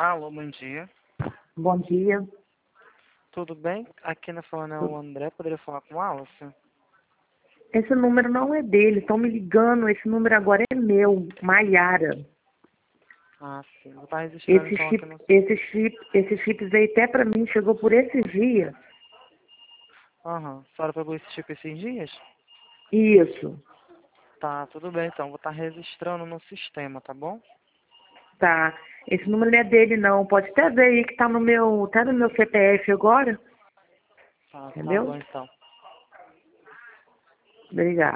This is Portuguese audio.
Alô, bom dia. Bom dia. Tudo bem? Aqui na falando é o André. Poderia falar com o Wallace? Esse número não é dele, estão me ligando. Esse número agora é meu, Maiara. Ah, sim. Vou estar registrando então aqui no... Esse chip veio até pra mim, chegou por esses dias. Aham. A senhora pegou esse chip esses dias? Isso, Tá, tudo bem então. Vou estar registrando no sistema, tá bom? tá. Esse número não é dele não, pode até ver aí que tá no meu CPF agora. Tá Entendeu? bom então. Obrigada.